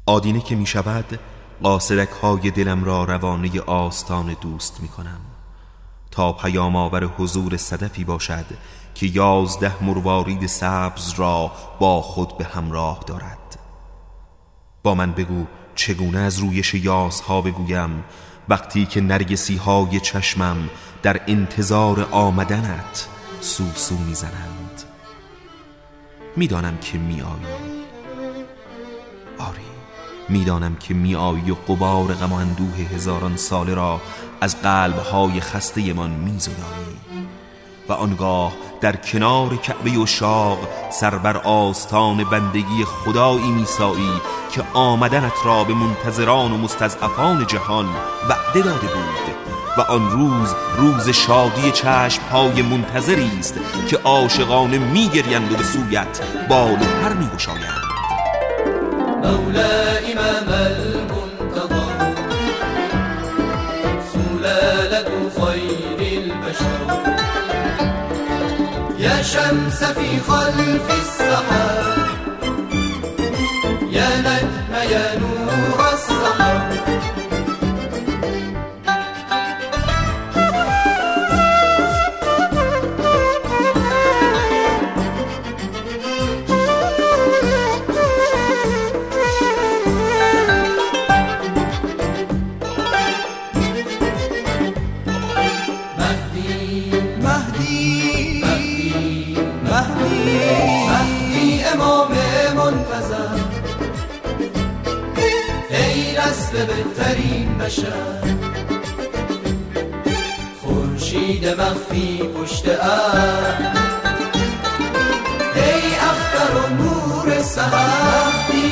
آدینه که می شود قاصدک های دلم را روانه آستان دوست می کنم تا پیام آور حضور صدفی باشد که 11 مروارید سبز را با خود به همراه دارد. با من بگو چگونه از رویش یاسها بگویم وقتی که نرگسی های چشمم در انتظار آمدنت سوسو می زنند. می دانم که می آیی، آری می دانم که می آیی و غبار غم و اندوه هزاران ساله را از قلب‌های خسته من می زدایی و آنگاه در کنار کعبه عشاق سر بر آستان بندگی خدایی میسایی که آمدنت را به منتظران و مستضعفان جهان وعده داده بود و آن روز شادی چشم‌های منتظری است که عاشقانه می‌گریند و به سویت بال و پر می‌گشایند. مولا امام المنتظر سلالة خير البشر يا شمس في خلف السحاب يا نجم يا نور السحاب بهترین بشر خورشید مخفی پشت ابر ای اختر و نور سحر